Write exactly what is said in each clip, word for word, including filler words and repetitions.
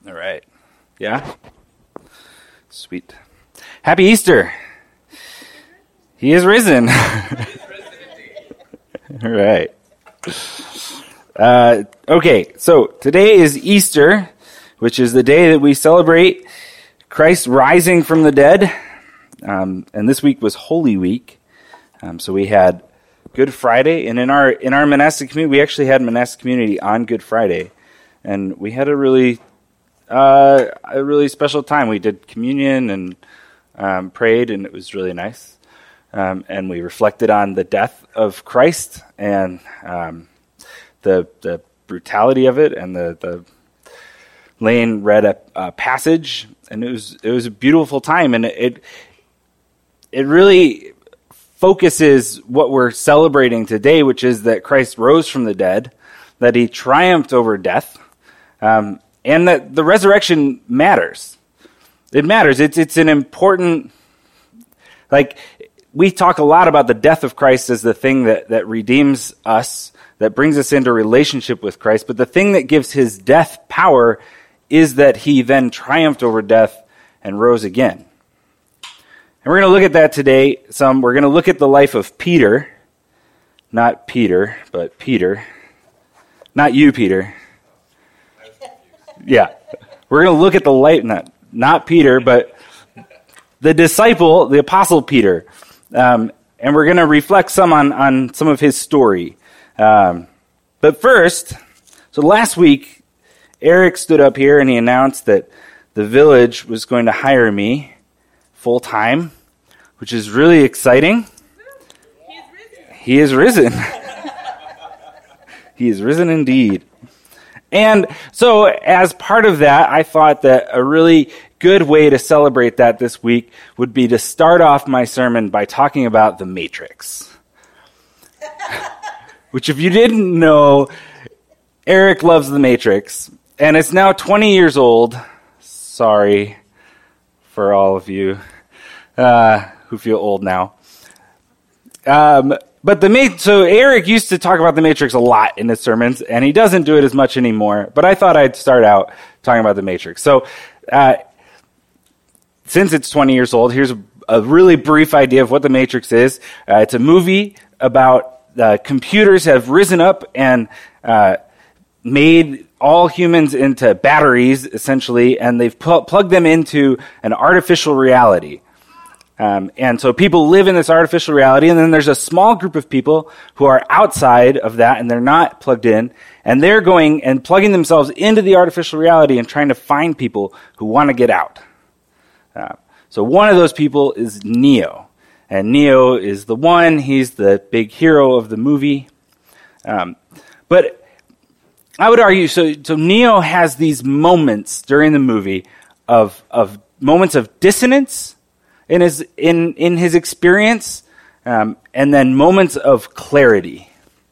All right. Yeah? Sweet. Happy Easter. He is risen. All right. Uh, okay, so today is Easter, which is the day that we celebrate Christ rising from the dead. Um, and this week was Holy Week. Um, so we had Good Friday, and in our in our monastic community, we actually had monastic community on Good Friday, and we had a really uh, a really special time. We did communion and um, prayed, and it was really nice. Um, and we reflected on the death of Christ and um, the the brutality of it, and the the Lane read a, a passage, and it was it was a beautiful time, and it it, it really focuses what we're celebrating today, which is that Christ rose from the dead, that he triumphed over death, um, and that the resurrection matters. It matters. It's it's an important, like, we talk a lot about the death of Christ as the thing that, that redeems us, that brings us into relationship with Christ, but the thing that gives his death power is that he then triumphed over death and rose again. And we're going to look at that today some. We're going to look at the life of Peter. Not Peter, but Peter. Not you, Peter. Yeah. We're going to look at the life, not, not Peter, but the disciple, the apostle Peter. Um, and we're going to reflect some on, on some of his story. Um, but first, so last week, Eric stood up here and he announced that the village was going to hire me full time, which is really exciting. He is risen. He is risen. He is risen indeed. And so as part of that, I thought that a really good way to celebrate that this week would be to start off my sermon by talking about The Matrix. Which, if you didn't know, Eric loves The Matrix. And it's now twenty years old. Sorry for all of you uh, who feel old now. Um, but the Ma- so Eric used to talk about The Matrix a lot in his sermons, and he doesn't do it as much anymore. But I thought I'd start out talking about The Matrix. So uh, since it's twenty years old, here's a, a really brief idea of what The Matrix is. Uh, it's a movie about uh, computers have risen up and uh, made all humans into batteries, essentially, and they've pl- plugged them into an artificial reality. Um, and so people live in this artificial reality, and then there's a small group of people who are outside of that, and they're not plugged in, and they're going and plugging themselves into the artificial reality and trying to find people who want to get out. Uh, so one of those people is Neo, and Neo is the one, he's the big hero of the movie. Um, but I would argue, so, so Neo has these moments during the movie of of moments of dissonance in his in in his experience, um, and then moments of clarity.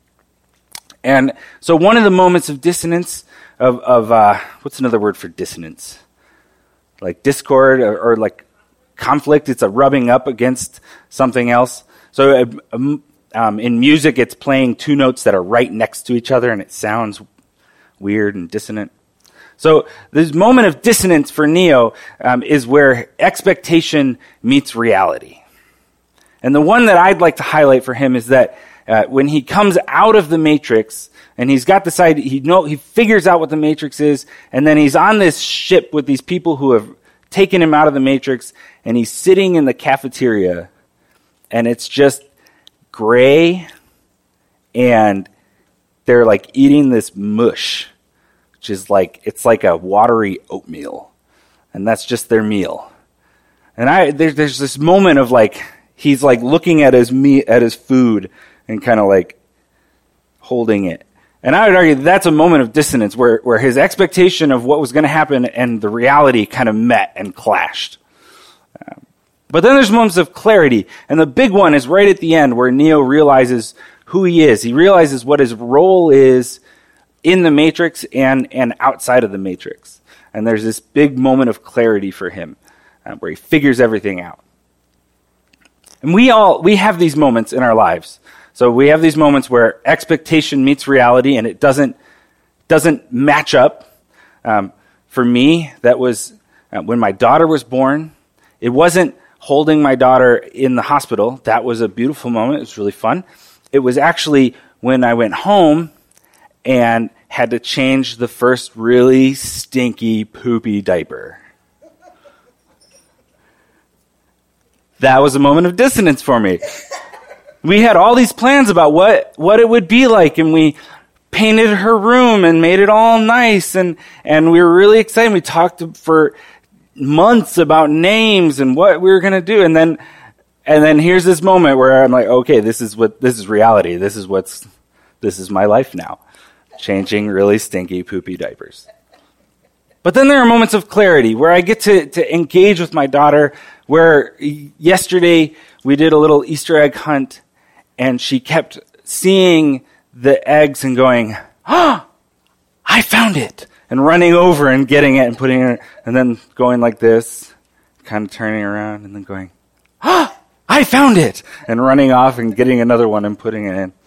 And so, one of the moments of dissonance of of uh, what's another word for dissonance? Like discord or, or like conflict. It's a rubbing up against something else. So, uh, um, in music, it's playing two notes that are right next to each other, and it sounds weird and dissonant. So this moment of dissonance for Neo um, is where expectation meets reality. And the one that I'd like to highlight for him is that uh, when he comes out of the Matrix, and he's got this idea, he know he figures out what the Matrix is, and then he's on this ship with these people who have taken him out of the Matrix, and he's sitting in the cafeteria, and it's just gray, and they're like eating this mush, which is like, it's like a watery oatmeal. And that's just their meal. And I there, there's this moment of like, he's like looking at his meat, at his food and kind of like holding it. And I would argue that that's a moment of dissonance where, where his expectation of what was going to happen and the reality kind of met and clashed. Um, but then there's moments of clarity. And the big one is right at the end where Neo realizes who he is. He realizes what his role is in the Matrix and, and outside of the Matrix. And there's this big moment of clarity for him uh, where he figures everything out. And we all, we have these moments in our lives. So we have these moments where expectation meets reality and it doesn't, doesn't match up. Um, for me, that was uh, when my daughter was born. It wasn't holding my daughter in the hospital. That was a beautiful moment. It was really fun. It was actually when I went home and had to change the first really stinky, poopy diaper. That was a moment of dissonance for me. We had all these plans about what, what it would be like, and we painted her room and made it all nice, and, and we were really excited. We talked for months about names and what we were going to do, and then and then here's this moment where I'm like, okay, this is what this is reality. This is what's this is my life now. Changing really stinky, poopy diapers. But then there are moments of clarity where I get to, to engage with my daughter, where yesterday we did a little Easter egg hunt, and she kept seeing the eggs and going, ah, I found it, and running over and getting it and putting it, and then going like this, kind of turning around, and then going, ah, I found it, and running off and getting another one and putting it in.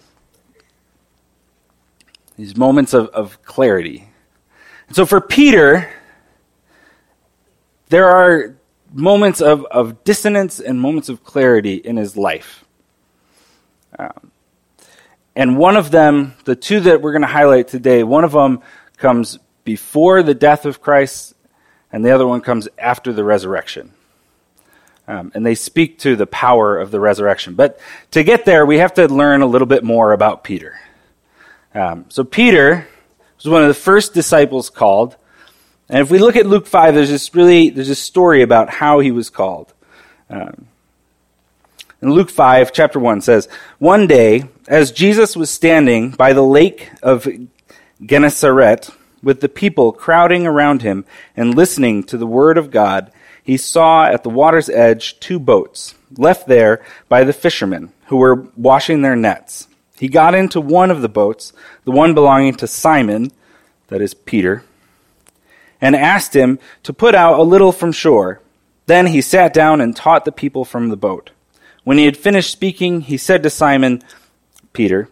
These moments of, of clarity. And so for Peter, there are moments of, of dissonance and moments of clarity in his life. Um, and one of them, the two that we're going to highlight today, one of them comes before the death of Christ, and the other one comes after the resurrection. Um, and they speak to the power of the resurrection. But to get there, we have to learn a little bit more about Peter. Um, so Peter was one of the first disciples called. And if we look at Luke five, there's this really, there's a story about how he was called. Um, in Luke five, chapter one says, one day, as Jesus was standing by the lake of Gennesaret, with the people crowding around him and listening to the word of God, he saw at the water's edge two boats, left there by the fishermen, who were washing their nets. He got into one of the boats, the one belonging to Simon, that is Peter, and asked him to put out a little from shore. Then he sat down and taught the people from the boat. When he had finished speaking, he said to Simon Peter,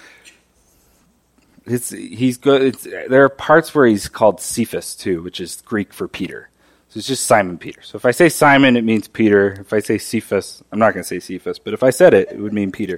it's, he's good. It's, there are parts where he's called Cephas too, which is Greek for Peter. So it's just Simon Peter. So if I say Simon, it means Peter. If I say Cephas, I'm not going to say Cephas, but if I said it, it would mean Peter.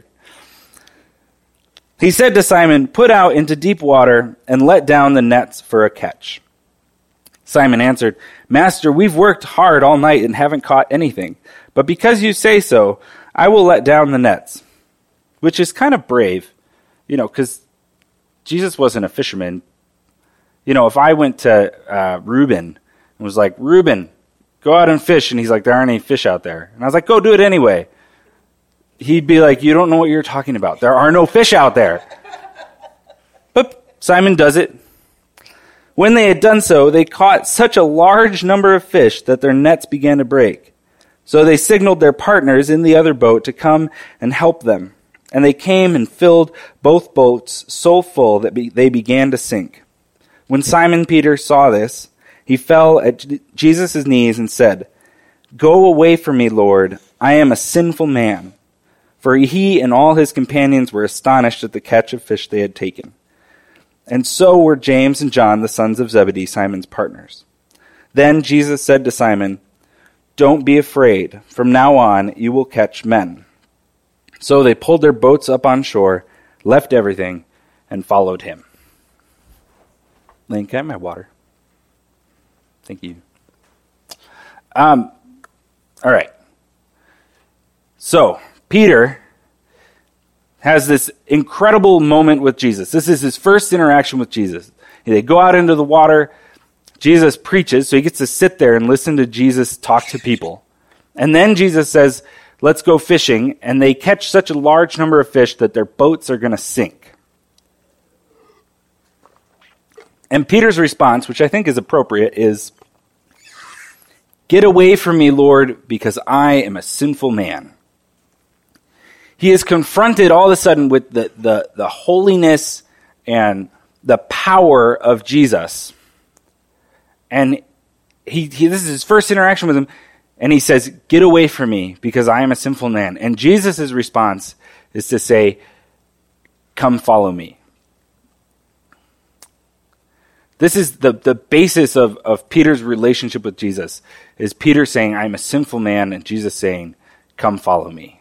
He said to Simon, put out into deep water and let down the nets for a catch. Simon answered, Master, we've worked hard all night and haven't caught anything. But because you say so, I will let down the nets. Which is kind of brave, you know, because Jesus wasn't a fisherman. You know, if I went to uh, Reuben and was like, Reuben, go out and fish. And he's like, there aren't any fish out there. And I was like, go do it anyway. He'd be like, you don't know what you're talking about. There are no fish out there. But Simon does it. When they had done so, they caught such a large number of fish that their nets began to break. So they signaled their partners in the other boat to come and help them. And they came and filled both boats so full that be- they began to sink. When Simon Peter saw this, he fell at J- Jesus' knees and said, Go away from me, Lord. I am a sinful man. For he and all his companions were astonished at the catch of fish they had taken. And so were James and John, the sons of Zebedee, Simon's partners. Then Jesus said to Simon, Don't be afraid. From now on you will catch men. So they pulled their boats up on shore, left everything, and followed him. Lane, can I have my water? Thank you. Um, all right. So, Peter has this incredible moment with Jesus. This is his first interaction with Jesus. They go out into the water. Jesus preaches, so he gets to sit there and listen to Jesus talk to people. And then Jesus says, let's go fishing, and they catch such a large number of fish that their boats are going to sink. And Peter's response, which I think is appropriate, is, Get away from me, Lord, because I am a sinful man. He is confronted all of a sudden with the, the, the holiness and the power of Jesus. And he, he this is his first interaction with him. And he says, get away from me because I am a sinful man. And Jesus' response is to say, come follow me. This is the, the basis of, of Peter's relationship with Jesus, is Peter saying, I'm a sinful man, and Jesus saying, come follow me.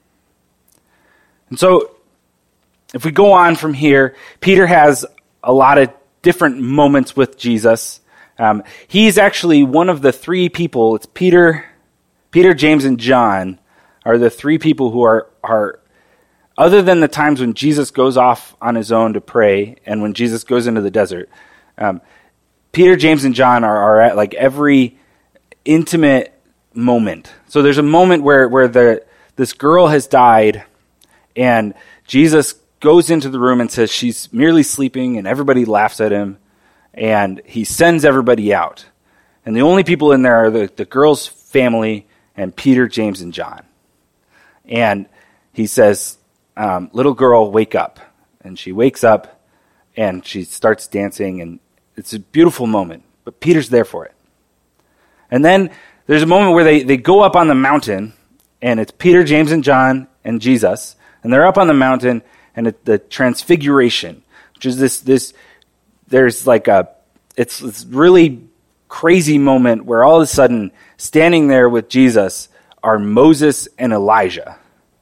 And so, if we go on from here, Peter has a lot of different moments with Jesus. Um, he's actually one of the three people, it's Peter, Peter, James, and John, are the three people who are, are other than the times when Jesus goes off on his own to pray, and when Jesus goes into the desert, Um, Peter, James, and John are, are at like every intimate moment. So there's a moment where, where the this girl has died, and Jesus goes into the room and says she's merely sleeping, and everybody laughs at him, and he sends everybody out. And the only people in there are the, the girl's family and Peter, James, and John. And he says, um, little girl, wake up. And she wakes up, and she starts dancing, and it's a beautiful moment. But Peter's there for it. And then there's a moment where they, they go up on the mountain, and it's Peter, James, and John, and Jesus. And they're up on the mountain, and it, the transfiguration, which is this, this there's like a, it's this really crazy moment where all of a sudden, standing there with Jesus are Moses and Elijah,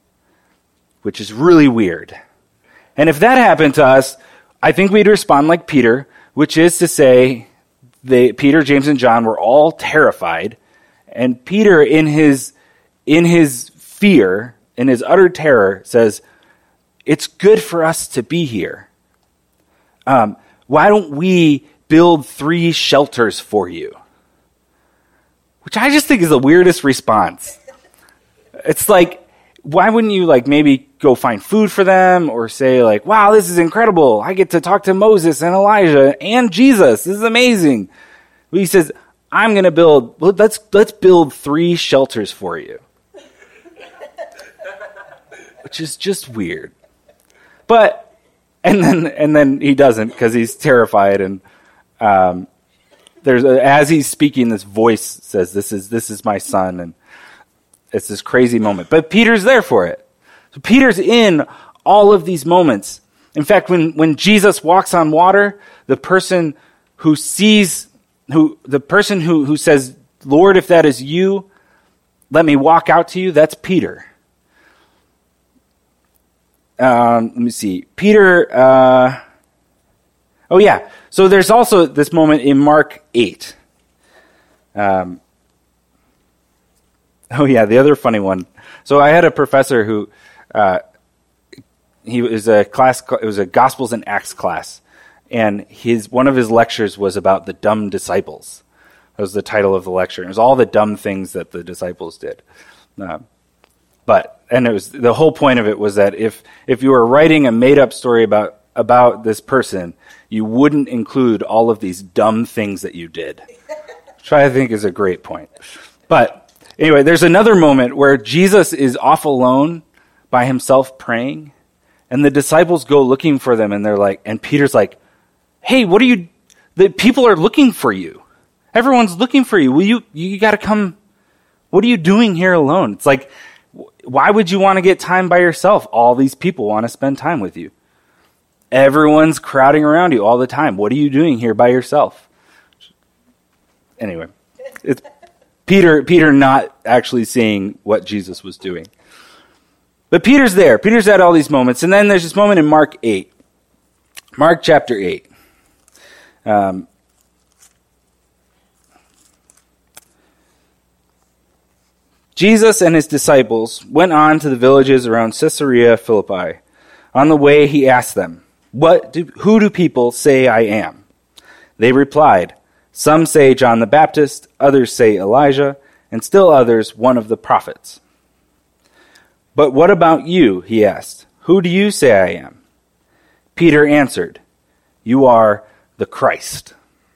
which is really weird. And if that happened to us, I think we'd respond like Peter, which is to say, they, Peter, James, and John were all terrified, and Peter, in his in his fear, in his utter terror, says, "It's good for us to be here. Um, why don't we build three shelters for you?" Which I just think is the weirdest response. It's like, why wouldn't you like maybe go find food for them, or say like, wow, this is incredible. I get to talk to Moses and Elijah and Jesus. This is amazing. But he says, I'm going to build, let's, let's build three shelters for you. Which is just weird. But, and then, and then he doesn't, because he's terrified. And, um, there's, a, as he's speaking, this voice says, this is, this is my son. And it's this crazy moment. But Peter's there for it. So Peter's in all of these moments. In fact, when, when Jesus walks on water, the person who sees, who the person who, who says, Lord, if that is you, let me walk out to you, that's Peter. Um, let me see. Peter, uh, oh yeah. So there's also this moment in Mark eight. Um, Oh yeah, the other funny one. So I had a professor who, uh, he was a class. It was a Gospels and Acts class, and his one of his lectures was about the dumb disciples. That was the title of the lecture. It was all the dumb things that the disciples did. Uh, but and it was the whole point of it was that if if you were writing a made up story about about this person, you wouldn't include all of these dumb things that you did, which I think is a great point. But anyway, there's another moment where Jesus is off alone by himself praying, and the disciples go looking for them, and they're like, and Peter's like, hey, what are you, the people are looking for you. Everyone's looking for you. Will you, you got to come, what are you doing here alone? It's like, why would you want to get time by yourself? All these people want to spend time with you. Everyone's crowding around you all the time. What are you doing here by yourself? Anyway, it's Peter, Peter not actually seeing what Jesus was doing. But Peter's there. Peter's at all these moments. And then there's this moment in Mark eight. Mark chapter eight. Um, Jesus and his disciples went on to the villages around Caesarea Philippi. On the way, he asked them, "What do, who do people say I am?" They replied, "Some say John the Baptist, others say Elijah, and still others one of the prophets." "But what about you?" he asked. "Who do you say I am?" Peter answered, "You are the Christ."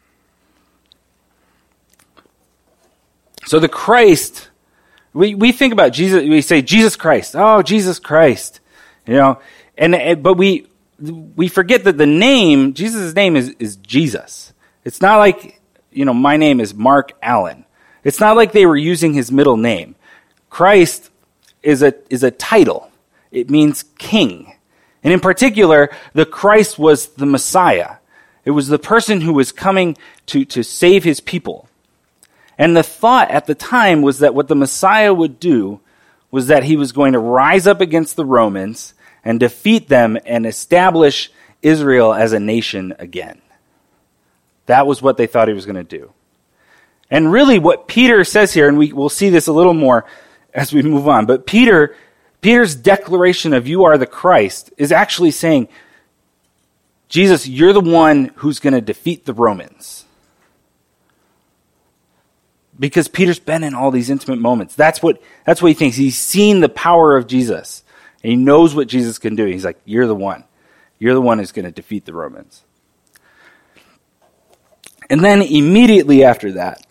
So the Christ, we, we think about Jesus, we say Jesus Christ. Oh, Jesus Christ. You know, and but we we forget that the name, Jesus' name is, is Jesus. It's not like, you know, my name is Mark Allen. It's not like they were using his middle name. Christ is a is a title. It means king. And in particular, the Christ was the Messiah. It was the person who was coming to, to save his people. And the thought at the time was that what the Messiah would do was that he was going to rise up against the Romans and defeat them and establish Israel as a nation again. That was what they thought he was going to do. And really what Peter says here, and we will see this a little more as we move on, but Peter, Peter's declaration of you are the Christ is actually saying, Jesus, you're the one who's going to defeat the Romans. Because Peter's been in all these intimate moments. That's what, that's what he thinks. He's seen the power of Jesus. And he knows what Jesus can do. He's like, you're the one. You're the one who's going to defeat the Romans. And then immediately after that,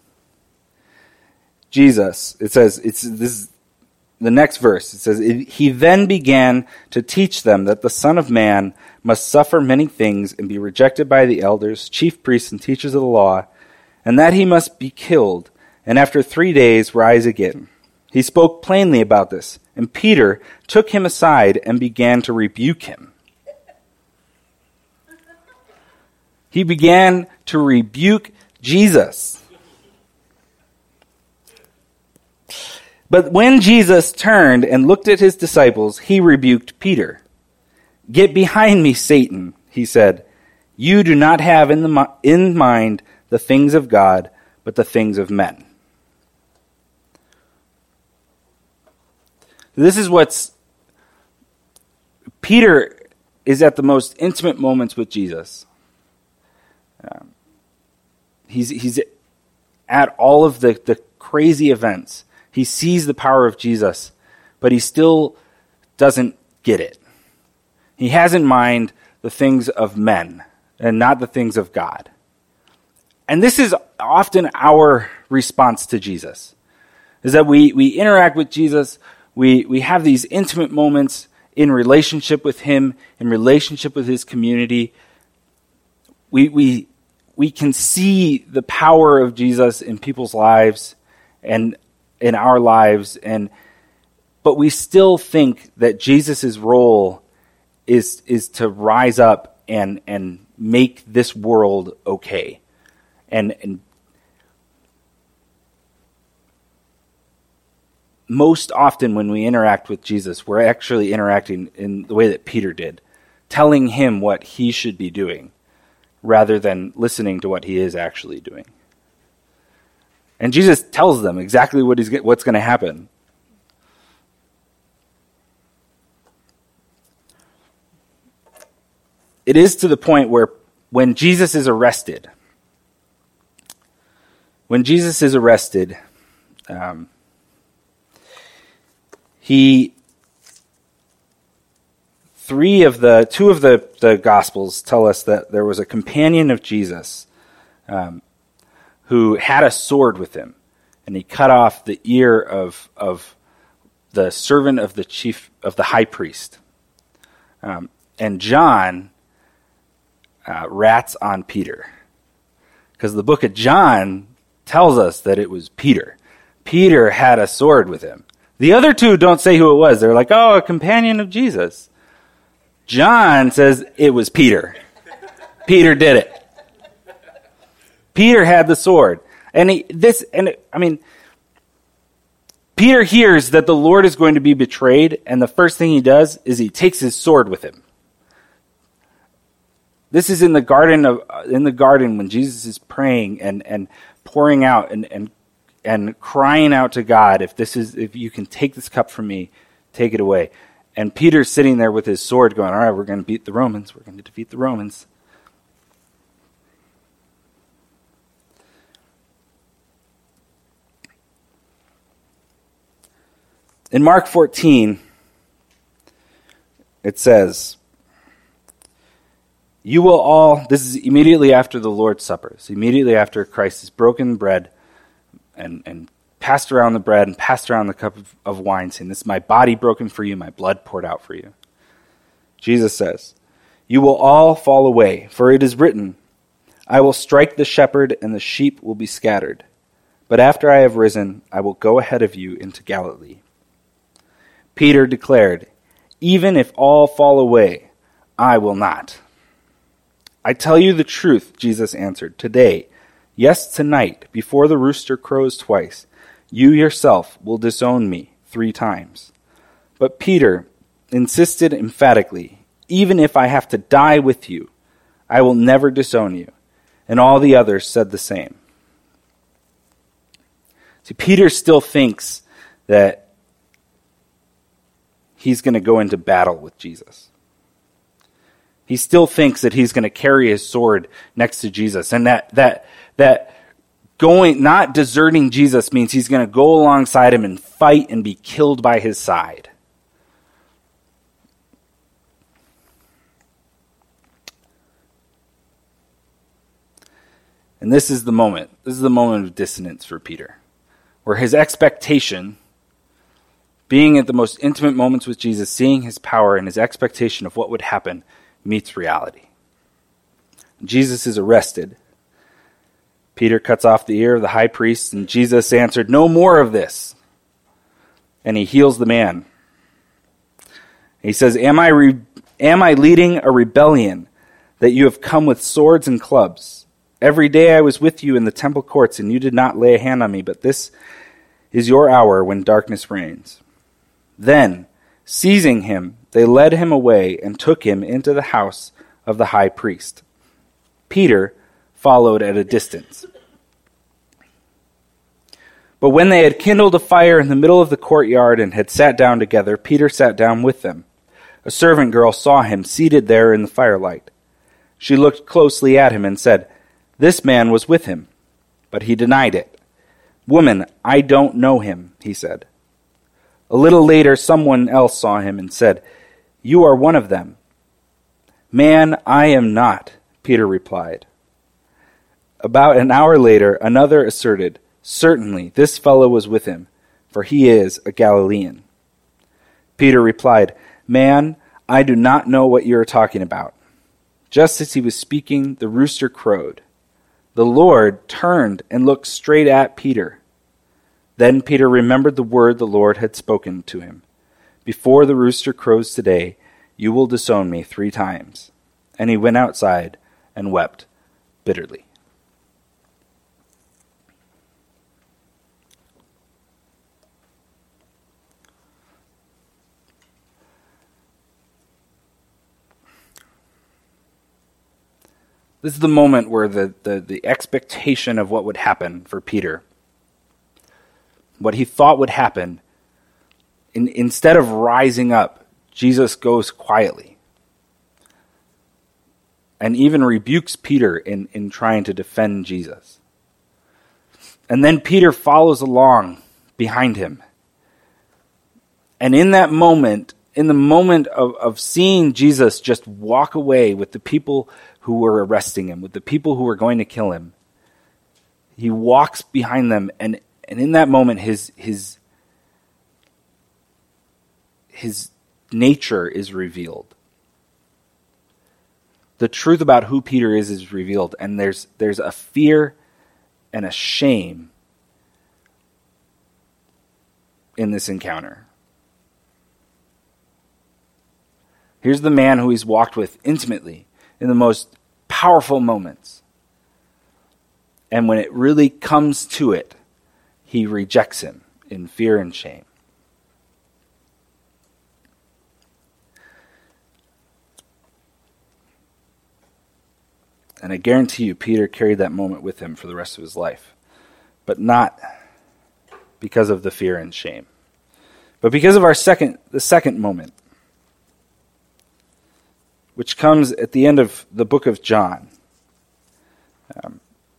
Jesus, it says, it's this is the next verse. It says, he then began to teach them that the Son of Man must suffer many things and be rejected by the elders, chief priests, and teachers of the law, and that he must be killed, and after three days rise again. He spoke plainly about this, and Peter took him aside and began to rebuke him. He began to rebuke Jesus. But when Jesus turned and looked at his disciples, he rebuked Peter. Get behind me, Satan, he said. You do not have in, the, in mind the things of God, but the things of men. This is what's... Peter is at the most intimate moments with Jesus. Um, he's he's at all of the, the crazy events. He sees the power of Jesus, but he still doesn't get it. He has in mind the things of men and not the things of God. And this is often our response to Jesus, is that we, we interact with Jesus, we, we have these intimate moments in relationship with him, in relationship with his community. We, we, we can see the power of Jesus in people's lives and in our lives, and but we still think that Jesus' role is is to rise up and and make this world okay. And, and most often when we interact with Jesus, we're actually interacting in the way that Peter did, telling him what he should be doing, rather than listening to what he is actually doing. And Jesus tells them exactly what he's, what's going to happen. It is to the point where when Jesus is arrested, when Jesus is arrested, um, he, three of the, two of the, the Gospels tell us that there was a companion of Jesus um, who had a sword with him, and he cut off the ear of of the servant of the chief of the high priest. Um, and John uh, rats on Peter, because the book of John tells us that it was Peter. Peter had a sword with him. The other two don't say who it was. They're like, oh, a companion of Jesus. John says it was Peter. Peter did it. Peter had the sword. And he, this, and it, I mean, Peter hears that the Lord is going to be betrayed, and the first thing he does is he takes his sword with him. This is in the garden of in the garden when Jesus is praying and, and pouring out and, and and crying out to God, if this is if you can take this cup from me, take it away. And Peter's sitting there with his sword going, all right, we're going to beat the Romans. We're going to defeat the Romans. In Mark fourteen, it says, you will all, this is immediately after the Lord's Supper, so immediately after Christ has broken bread and, and passed around the bread and passed around the cup of, of wine, saying, this is my body broken for you, my blood poured out for you. Jesus says, you will all fall away, for it is written, I will strike the shepherd and the sheep will be scattered. But after I have risen, I will go ahead of you into Galilee. Peter declared, even if all fall away, I will not. I tell you the truth, Jesus answered. Today, yes, tonight, before the rooster crows twice, you yourself will disown me three times. But Peter insisted emphatically, even if I have to die with you, I will never disown you. And all the others said the same. See, Peter still thinks that he's going to go into battle with Jesus. He still thinks that he's going to carry his sword next to Jesus, and that that that going, not deserting Jesus, means he's going to go alongside him and fight and be killed by his side. And this is the moment. This is the moment of dissonance for Peter, where his expectation, being at the most intimate moments with Jesus, seeing his power, and his expectation of what would happen meets reality. Jesus is arrested. Peter cuts off the ear of the high priest, and Jesus answered, "No more of this." And he heals the man. He says, Am I, re- am I leading a rebellion that you have come with swords and clubs? Every day I was with you in the temple courts, and you did not lay a hand on me, but this is your hour when darkness reigns. Then, seizing him, they led him away and took him into the house of the high priest. Peter followed at a distance. But when they had kindled a fire in the middle of the courtyard and had sat down together, Peter sat down with them. A servant girl saw him seated there in the firelight. She looked closely at him and said, "This man was with him." But he denied it. "Woman, I don't know him," he said. A little later, someone else saw him and said, "You are one of them." "Man, I am not," Peter replied. About an hour later, another asserted, "Certainly, this fellow was with him, for he is a Galilean." Peter replied, "Man, I do not know what you are talking about." Just as he was speaking, the rooster crowed. The Lord turned and looked straight at Peter. Then Peter remembered the word the Lord had spoken to him. "Before the rooster crows today, you will disown me three times." And he went outside and wept bitterly. This is the moment where the, the, the expectation of what would happen for Peter, what he thought would happen, in, instead of rising up, Jesus goes quietly and even rebukes Peter in, in trying to defend Jesus. And then Peter follows along behind him. And in that moment, in the moment of, of seeing Jesus just walk away with the people who were arresting him, with the people who were going to kill him, he walks behind them, and, and in that moment his his his nature is revealed. The truth about who Peter is is revealed, and there's there's a fear and a shame in this encounter. Here's the man who he's walked with intimately in the most powerful moments. And when it really comes to it, he rejects him in fear and shame. And I guarantee you, Peter carried that moment with him for the rest of his life. But not because of the fear and shame, but because of our second, the second moment, which comes at the end of the book of John. Um,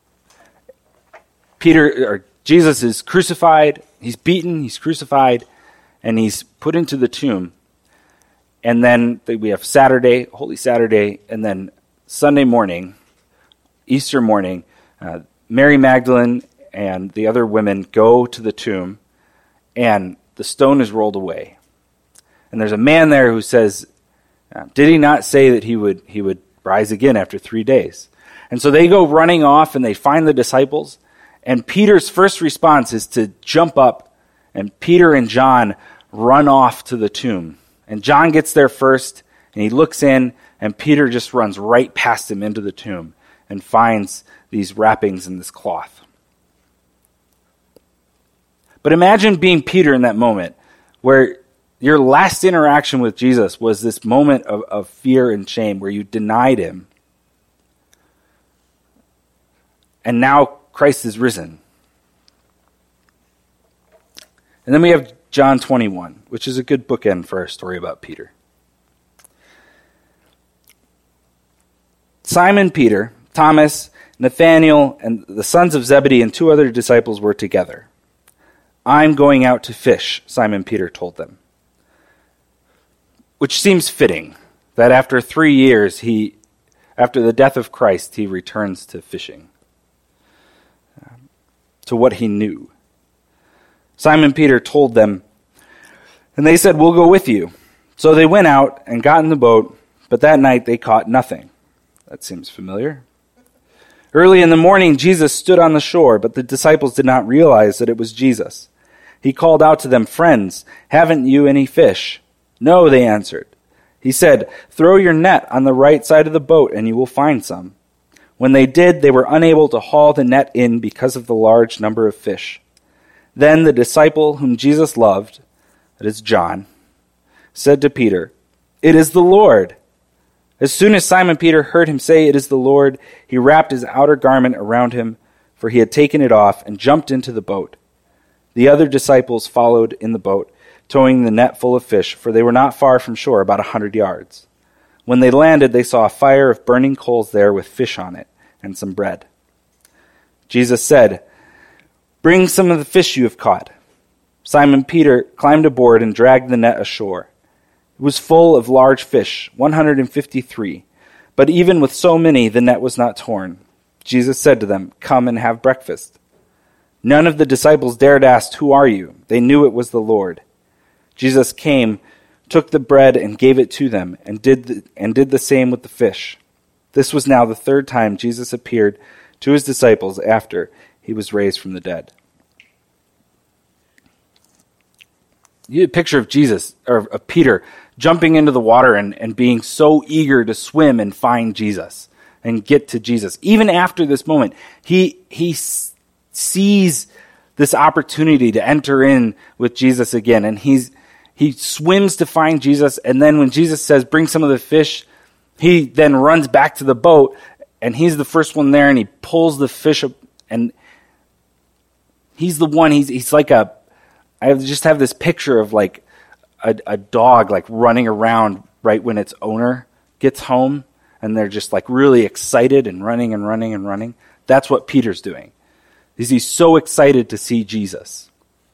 Peter, or Jesus is crucified, he's beaten, he's crucified, and he's put into the tomb. And then we have Saturday, Holy Saturday, and then Sunday morning, Easter morning, uh, Mary Magdalene and the other women go to the tomb, and the stone is rolled away. And there's a man there who says, did he not say that he would he would rise again after three days? And so they go running off and they find the disciples. And Peter's first response is to jump up. And Peter and John run off to the tomb. And John gets there first. And he looks in, and Peter just runs right past him into the tomb and finds these wrappings in this cloth. But imagine being Peter in that moment, where your last interaction with Jesus was this moment of, of fear and shame, where you denied him. And now Christ is risen. And then we have John twenty-one, which is a good bookend for our story about Peter. Simon Peter, Thomas, Nathanael, and the sons of Zebedee and two other disciples were together. "I'm going out to fish," Simon Peter told them. Which seems fitting, that after three years, he, after the death of Christ, he returns to fishing, to what he knew. Simon Peter told them, and they said, "We'll go with you." So they went out and got in the boat, but that night they caught nothing. That seems familiar. Early in the morning, Jesus stood on the shore, but the disciples did not realize that it was Jesus. He called out to them, "Friends, haven't you any fish?" "No," they answered. He said, "Throw your net on the right side of the boat and you will find some." When they did, they were unable to haul the net in because of the large number of fish. Then the disciple whom Jesus loved, that is John, said to Peter, "It is the Lord." As soon as Simon Peter heard him say, "It is the Lord," he wrapped his outer garment around him, for he had taken it off, and jumped into the boat. The other disciples followed in the boat, towing the net full of fish, for they were not far from shore, about a hundred yards. When they landed, they saw a fire of burning coals there with fish on it, and some bread. Jesus said, "Bring some of the fish you have caught." Simon Peter climbed aboard and dragged the net ashore. It was full of large fish, one hundred fifty-three. But even with so many, the net was not torn. Jesus said to them, "Come and have breakfast." None of the disciples dared ask, "Who are you?" They knew it was the Lord. Jesus came, took the bread and gave it to them, and did the, and did the same with the fish. This was now the third time Jesus appeared to his disciples after he was raised from the dead. You get a picture of Jesus, or of Peter, jumping into the water and, and being so eager to swim and find Jesus and get to Jesus. Even after this moment, he he s- sees this opportunity to enter in with Jesus again, and he's he swims to find Jesus, and then when Jesus says, "Bring some of the fish," he then runs back to the boat, and he's the first one there, and he pulls the fish up, and he's the one, he's he's like a, I just have this picture of like a, a dog like running around right when its owner gets home, and they're just like really excited and running and running and running. That's what Peter's doing. Is he's so excited to see Jesus.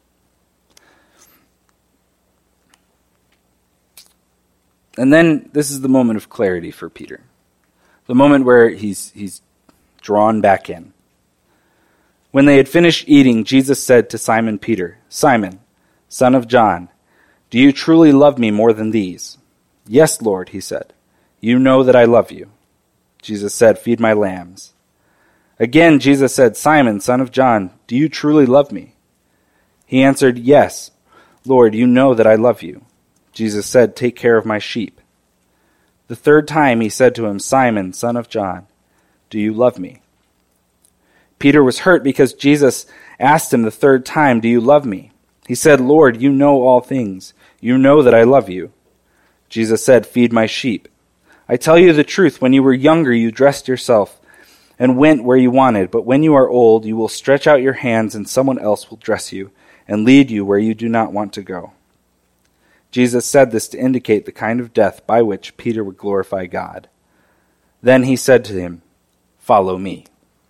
And then this is the moment of clarity for Peter. The moment where he's he's drawn back in. When they had finished eating, Jesus said to Simon Peter, "Simon, son of John, do you truly love me more than these?" "Yes, Lord," he said. "You know that I love you." Jesus said, "Feed my lambs." Again, Jesus said, "Simon, son of John, do you truly love me?" He answered, "Yes, Lord, you know that I love you." Jesus said, "Take care of my sheep." The third time he said to him, "Simon, son of John, do you love me?" Peter was hurt because Jesus asked him the third time, "Do you love me?" He said, "Lord, you know all things. You know that I love you." Jesus said, "Feed my sheep. I tell you the truth, when you were younger, you dressed yourself and went where you wanted, but when you are old, you will stretch out your hands and someone else will dress you and lead you where you do not want to go." Jesus said this to indicate the kind of death by which Peter would glorify God. Then he said to him, "Follow me."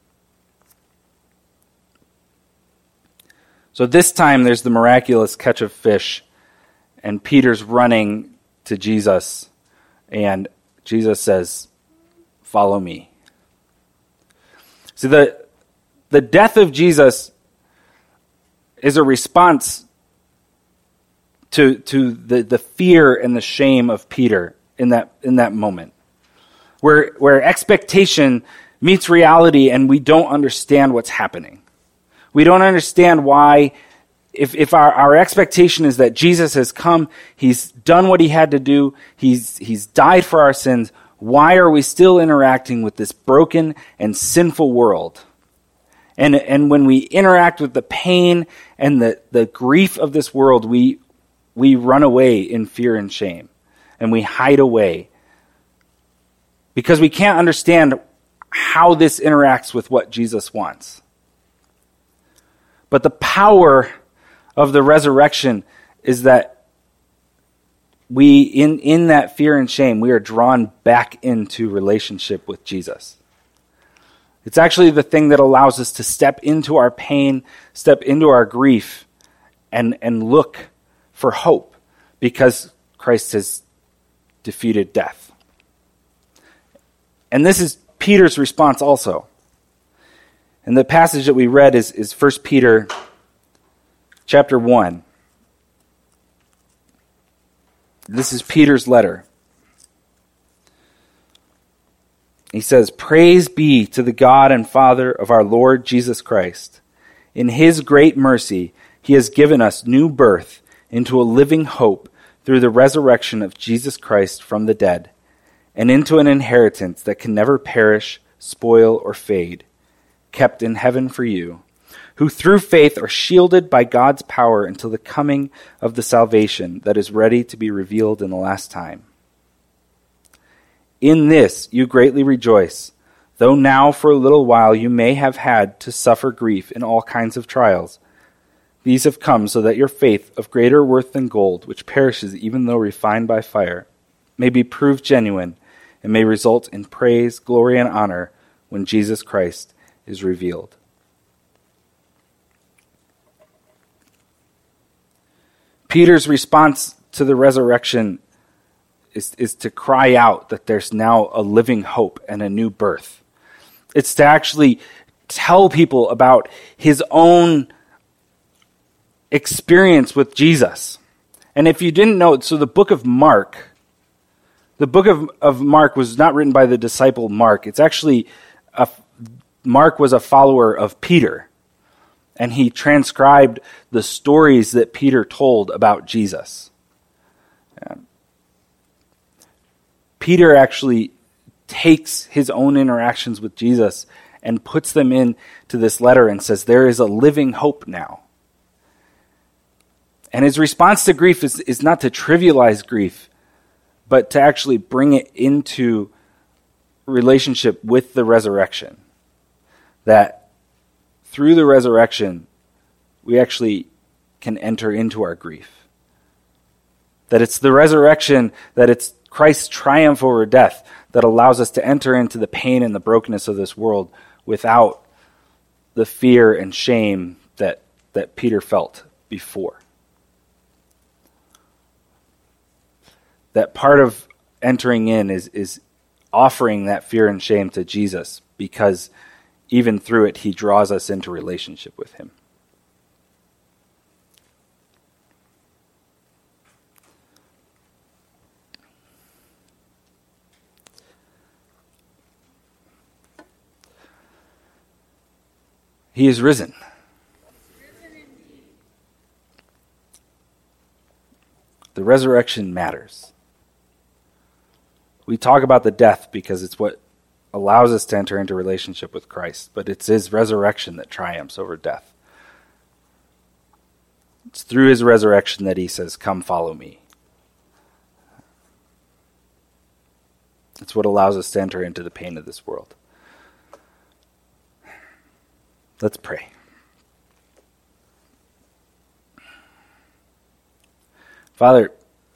So this time there's the miraculous catch of fish, and Peter's running to Jesus, and Jesus says, "Follow me." See, the, the death of Jesus is a response to to the, the fear and the shame of Peter in that in that moment. Where where expectation meets reality and we don't understand what's happening. We don't understand why if, if our, our expectation is that Jesus has come, he's done what he had to do, he's, he's died for our sins, why are we still interacting with this broken and sinful world? And, and when we interact with the pain and the, the grief of this world, we, we run away in fear and shame, and we hide away because we can't understand how this interacts with what Jesus wants. But the power of the resurrection is that we, in, in that fear and shame, we are drawn back into relationship with Jesus. It's actually the thing that allows us to step into our pain, step into our grief, and, and look for hope because Christ has defeated death. And this is Peter's response also. And the passage that we read is, is First Peter chapter one. This is Peter's letter. He says, "Praise be to the God and Father of our Lord Jesus Christ. In his great mercy, he has given us new birth into a living hope through the resurrection of Jesus Christ from the dead, and into an inheritance that can never perish, spoil, or fade, kept in heaven for you, who through faith are shielded by God's power until the coming of the salvation that is ready to be revealed in the last time. In this you greatly rejoice, though now for a little while you may have had to suffer grief in all kinds of trials. These have come so that your faith, of greater worth than gold, which perishes even though refined by fire, may be proved genuine and may result in praise, glory, and honor when Jesus Christ is revealed." Peter's response to the resurrection is, is to cry out that there's now a living hope and a new birth. It's to actually tell people about his own experience with Jesus. And if you didn't know, so the book of Mark, the book of, of Mark was not written by the disciple Mark. It's actually, a, Mark was a follower of Peter. And he transcribed the stories that Peter told about Jesus. Um, Peter actually takes his own interactions with Jesus and puts them into this letter and says, there is a living hope now. And his response to grief is, is not to trivialize grief, but to actually bring it into relationship with the resurrection. That through the resurrection, we actually can enter into our grief. That it's the resurrection, that it's Christ's triumph over death that allows us to enter into the pain and the brokenness of this world without the fear and shame that, that Peter felt before. That part of entering in is, is offering that fear and shame to Jesus, because even through it, he draws us into relationship with him. He is risen. The resurrection matters. We talk about the death because it's what allows us to enter into relationship with Christ, but it's his resurrection that triumphs over death. It's through his resurrection that he says, "Come follow me." It's what allows us to enter into the pain of this world. Let's pray. Father,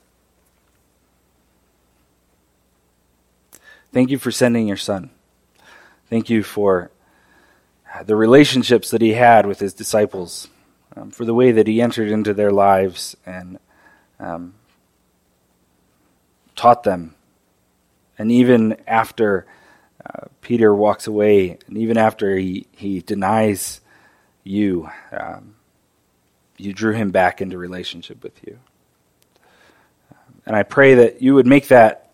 thank you for sending your Son. Thank you for the relationships that he had with his disciples, um, for the way that he entered into their lives and um, taught them. And even after uh, Peter walks away, and even after he, he denies you, um, you drew him back into relationship with you. And I pray that you would make that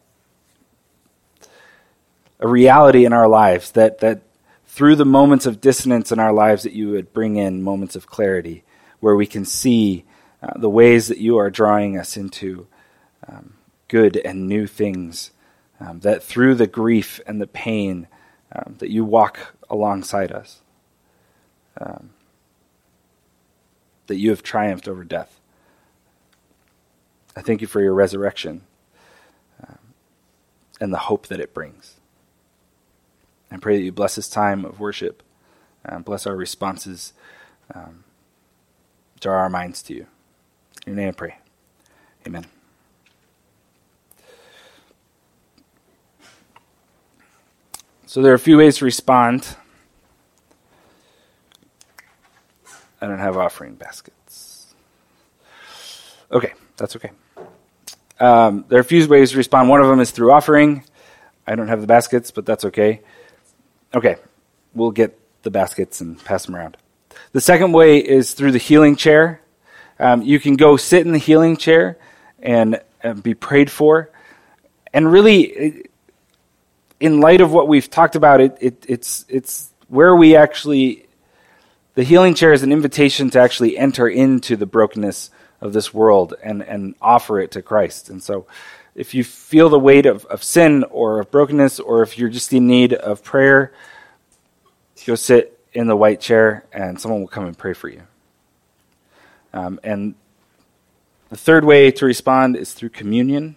a reality in our lives, that that through the moments of dissonance in our lives that you would bring in moments of clarity, where we can see uh, the ways that you are drawing us into um, good and new things, um, that through the grief and the pain um, that you walk alongside us, um, that you have triumphed over death. I thank you for your resurrection um, and the hope that it brings. I pray that you bless this time of worship, uh, bless our responses, um, draw our minds to you. In your name I pray. Amen. So there are a few ways to respond. I don't have offering baskets. Okay, that's okay. Um, there are a few ways to respond. One of them is through offering. I don't have the baskets, but that's okay. Okay, we'll get the baskets and pass them around. The second way is through the healing chair. Um, you can go sit in the healing chair and, and be prayed for. And really, in light of what we've talked about, it, it it's it's where we actually, the healing chair is an invitation to actually enter into the brokenness of this world and, and offer it to Christ. And so if you feel the weight of, of sin or of brokenness, or if you're just in need of prayer, go sit in the white chair and someone will come and pray for you. Um, and the third way to respond is through communion.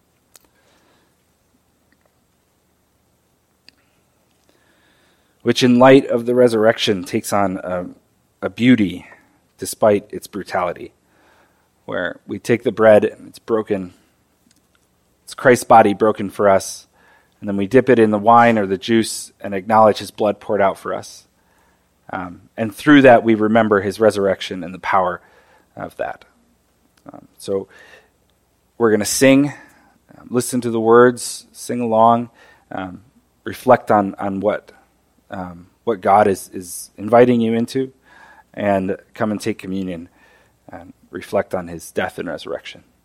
Which in light of the resurrection takes on a, a beauty despite its brutality. Where we take the bread and it's broken. It's Christ's body broken for us. And then we dip it in the wine or the juice and acknowledge his blood poured out for us. Um, and through that we remember his resurrection and the power of that. Um, so we're going to sing, um, listen to the words, sing along, um, reflect on, on what um, what God is, is inviting you into, and come and take communion and reflect on his death and resurrection.